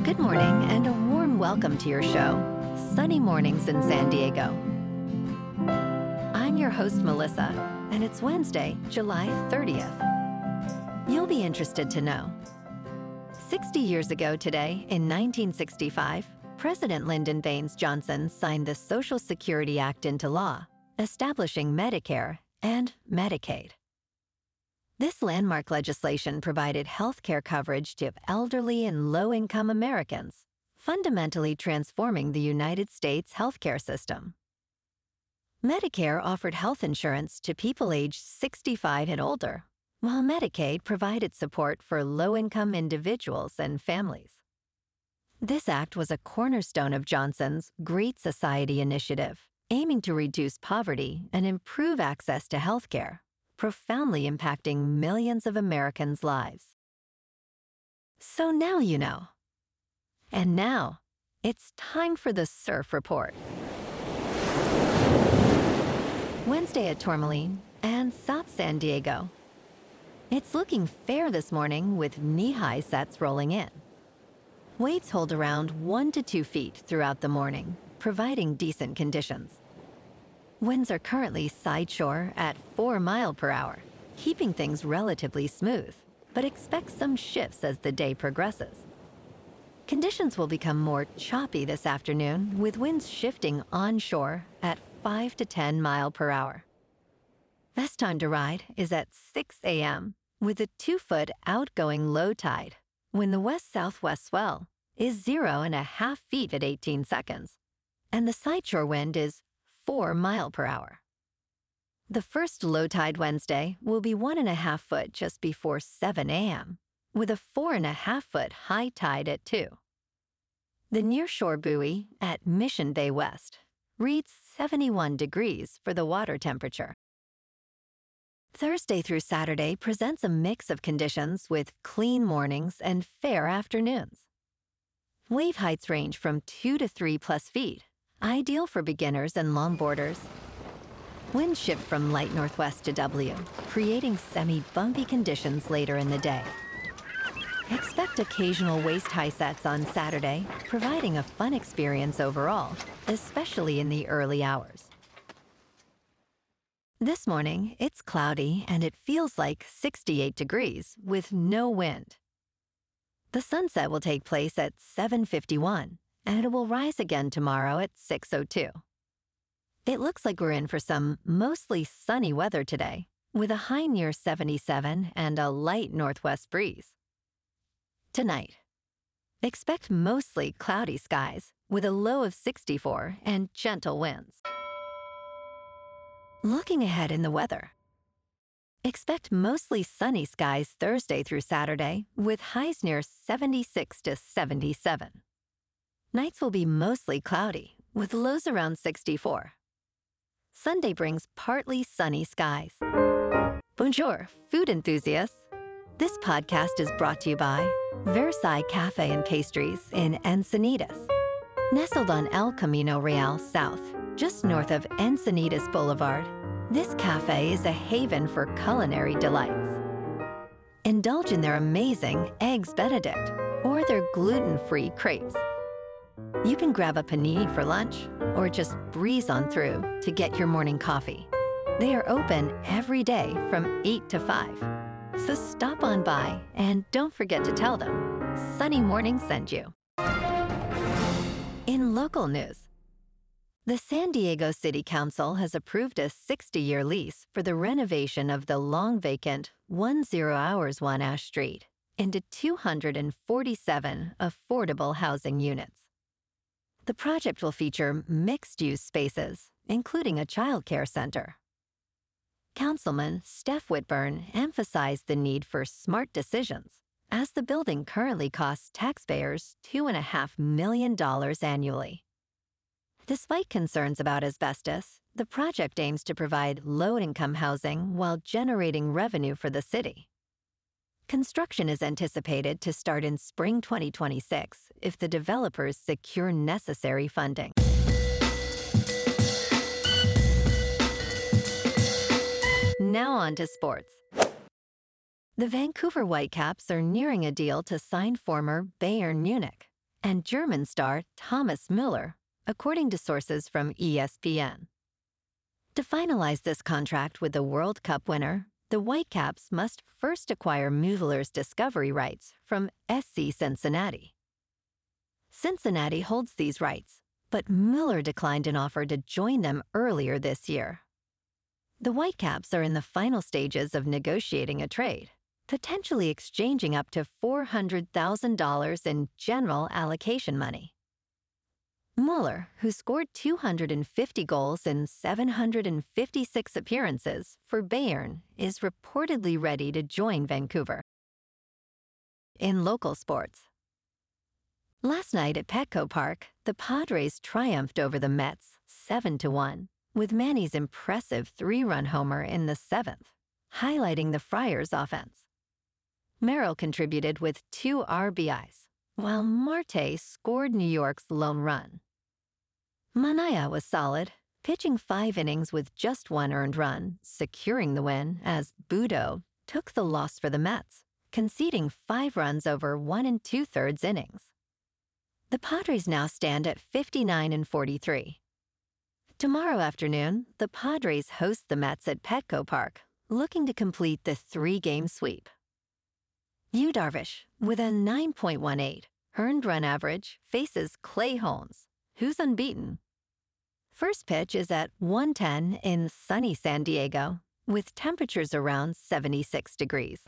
Good morning and a warm welcome to your show, Sunny Mornings in San Diego. I'm your host, Melissa, and it's Wednesday, July 30th. You'll be interested to know. 60 years ago today, in 1965, President Lyndon Baines Johnson signed the Social Security Act into law, establishing Medicare and Medicaid. This landmark legislation provided health care coverage to elderly and low-income Americans, fundamentally transforming the United States healthcare system. Medicare offered health insurance to people aged 65 and older, while Medicaid provided support for low-income individuals and families. This act was a cornerstone of Johnson's Great Society initiative, aiming to reduce poverty and improve access to healthcare, profoundly impacting millions of Americans' lives. So now you know. And now, it's time for the Surf Report. Wednesday at Tourmaline and South San Diego. It's looking fair this morning with knee-high sets rolling in. Waves hold around 1 to 2 feet throughout the morning, providing decent conditions. Winds are currently sideshore at 4 miles per hour, keeping things relatively smooth, but expect some shifts as the day progresses. Conditions will become more choppy this afternoon, with winds shifting onshore at 5 to 10 miles per hour. Best time to ride is at 6 a.m. with a 2-foot outgoing low tide, when the west-southwest swell is 0.5 feet at 18 seconds, and the sideshore wind is 4 miles per hour. The first low tide Wednesday will be 1.5 foot just before 7 a.m., with a 4.5 foot high tide at 2. The nearshore buoy at Mission Bay West reads 71 degrees for the water temperature. Thursday through Saturday presents a mix of conditions with clean mornings and fair afternoons. Wave heights range from 2 to 3 plus feet, ideal for beginners and longboarders. Winds shift from light northwest to W, creating semi-bumpy conditions later in the day. Expect occasional waist-high sets on Saturday, providing a fun experience overall, especially in the early hours. This morning, it's cloudy and it feels like 68 degrees with no wind. The sunset will take place at 7:51, and it will rise again tomorrow at 6:02. It looks like we're in for some mostly sunny weather today, with a high near 77 and a light northwest breeze. Tonight, expect mostly cloudy skies with a low of 64 and gentle winds. Looking ahead in the weather, expect mostly sunny skies Thursday through Saturday with highs near 76 to 77. Nights will be mostly cloudy, with lows around 64. Sunday brings partly sunny skies. Bonjour, food enthusiasts. This podcast is brought to you by Versailles Cafe and Pastries in Encinitas. Nestled on El Camino Real South, just north of Encinitas Boulevard, this cafe is a haven for culinary delights. Indulge in their amazing Eggs Benedict or their gluten-free crepes. You can grab a panini for lunch or just breeze on through to get your morning coffee. They are open every day from 8 to 5. So stop on by and don't forget to tell them Sunny Morning sent you. In local news, the San Diego City Council has approved a 60-year lease for the renovation of the long-vacant 10 Hours 1 Ash Street into 247 affordable housing units. The project will feature mixed-use spaces, including a child care center. Councilman Steph Whitburn emphasized the need for smart decisions, as the building currently costs taxpayers $2.5 million annually. Despite concerns about asbestos, the project aims to provide low-income housing while generating revenue for the city. Construction is anticipated to start in spring 2026 if the developers secure necessary funding. Now on to sports. The Vancouver Whitecaps are nearing a deal to sign former Bayern Munich and German star Thomas Müller, according to sources from ESPN. To finalize this contract with the World Cup winner, the Whitecaps must first acquire Müller's discovery rights from SC Cincinnati. Cincinnati holds these rights, but Müller declined an offer to join them earlier this year. The Whitecaps are in the final stages of negotiating a trade, potentially exchanging up to $400,000 in general allocation money. Müller, who scored 250 goals in 756 appearances for Bayern, is reportedly ready to join Vancouver. In local sports, last night at Petco Park, the Padres triumphed over the Mets 7-1, with Manny's impressive 3-run homer in the 7th, highlighting the Friars' offense. Merrill contributed with 2 RBIs, while Marte scored New York's lone run. Manaea was solid, pitching 5 innings with just 1 earned run, securing the win as Budo took the loss for the Mets, conceding 5 runs over 1 2/3 innings. The Padres now stand at 59-43. Tomorrow afternoon, the Padres host the Mets at Petco Park, looking to complete the 3-game sweep. Yu Darvish, with a 9.18 earned run average, faces Clay Holmes, who's unbeaten. First pitch is at 1:10 in sunny San Diego, with temperatures around 76 degrees.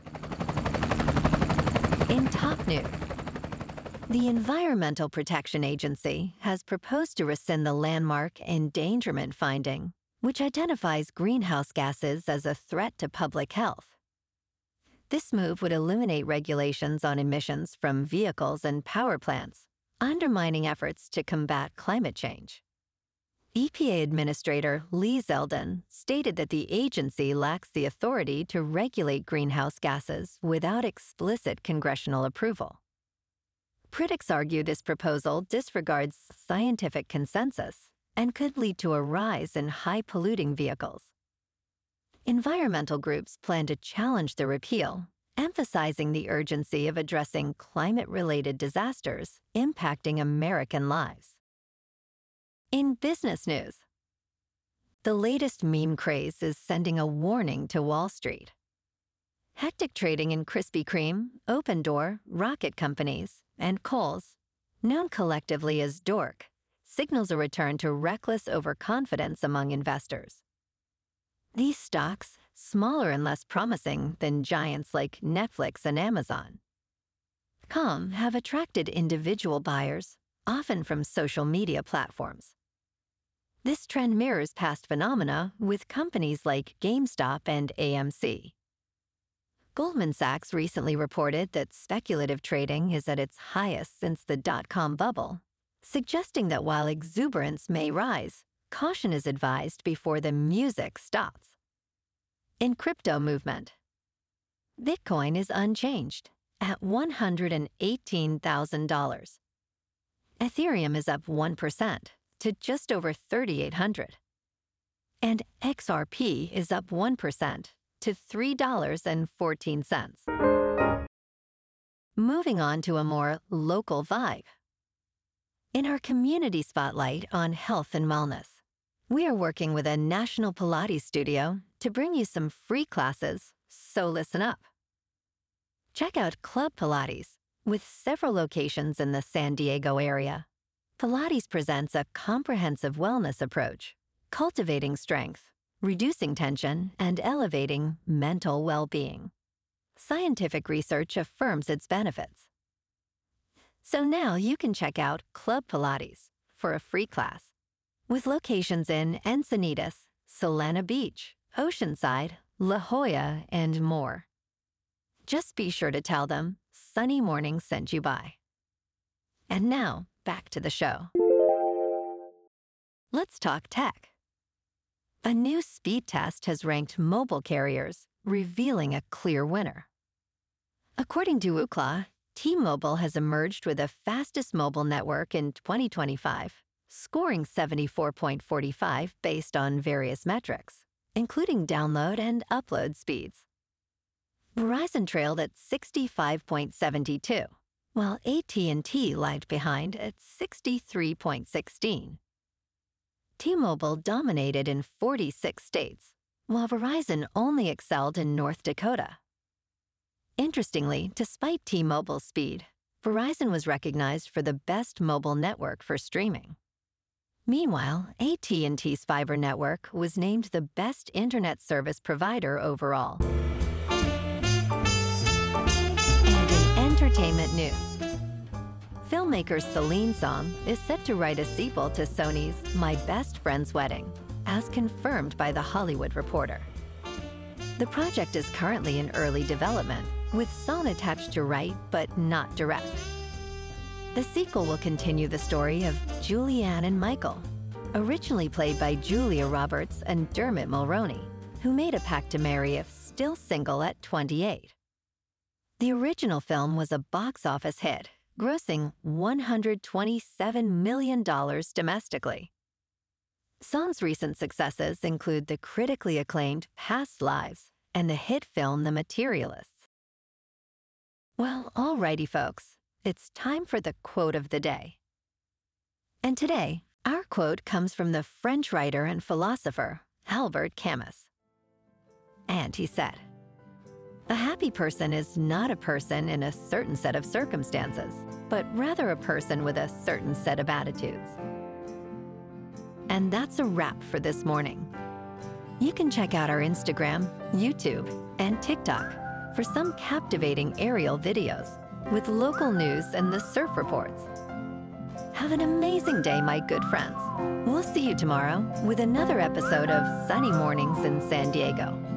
In top news, the Environmental Protection Agency has proposed to rescind the landmark endangerment finding, which identifies greenhouse gases as a threat to public health. This move would eliminate regulations on emissions from vehicles and power plants, undermining efforts to combat climate change. EPA Administrator Lee Zeldin stated that the agency lacks the authority to regulate greenhouse gases without explicit congressional approval. Critics argue this proposal disregards scientific consensus and could lead to a rise in high-polluting vehicles. Environmental groups plan to challenge the repeal, emphasizing the urgency of addressing climate-related disasters impacting American lives. In business news, the latest meme craze is sending a warning to Wall Street. Hectic trading in Krispy Kreme, Opendoor, Rocket Companies, and Kohl's, known collectively as DORK, signals a return to reckless overconfidence among investors. These stocks, smaller and less promising than giants like Netflix and Amazon, have attracted individual buyers, often from social media platforms. This trend mirrors past phenomena with companies like GameStop and AMC. Goldman Sachs recently reported that speculative trading is at its highest since the dot-com bubble, suggesting that while exuberance may rise, caution is advised before the music stops. In crypto movement, Bitcoin is unchanged at $118,000. Ethereum is up 1% to just over 3,800. And XRP is up 1% to $3.14. Moving on to a more local vibe. In our community spotlight on health and wellness, we are working with a national Pilates studio to bring you some free classes, so listen up. Check out Club Pilates, with several locations in the San Diego area. Pilates presents a comprehensive wellness approach, cultivating strength, reducing tension, and elevating mental well-being. Scientific research affirms its benefits. So now you can check out Club Pilates for a free class, with locations in Encinitas, Solana Beach, Oceanside, La Jolla, and more. Just be sure to tell them Sunny Morning sent you by. And now, back to the show. Let's talk tech. A new speed test has ranked mobile carriers, revealing a clear winner. According to Ookla, T-Mobile has emerged with the fastest mobile network in 2025, scoring 74.45 based on various metrics, including download and upload speeds. Verizon trailed at 65.72, while AT&T lagged behind at 63.16. T-Mobile dominated in 46 states, while Verizon only excelled in North Dakota. Interestingly, despite T-Mobile's speed, Verizon was recognized for the best mobile network for streaming. Meanwhile, AT&T's fiber network was named the best internet service provider overall. And in entertainment news, filmmaker Celine Song is set to write a sequel to Sony's My Best Friend's Wedding, as confirmed by The Hollywood Reporter. The project is currently in early development, with Song attached to write but not direct. The sequel will continue the story of Julianne and Michael, originally played by Julia Roberts and Dermot Mulroney, who made a pact to marry if still single at 28. The original film was a box office hit, grossing $127 million domestically. Song's recent successes include the critically acclaimed Past Lives and the hit film The Materialists. Well, alrighty folks, it's time for the quote of the day. And today, our quote comes from the French writer and philosopher Albert Camus. And he said, "A happy person is not a person in a certain set of circumstances, but rather a person with a certain set of attitudes." And that's a wrap for this morning. You can check out our Instagram, YouTube, and TikTok for some captivating aerial videos with local news and the surf reports. Have an amazing day, my good friends. We'll see you tomorrow with another episode of Sunny Mornings in San Diego.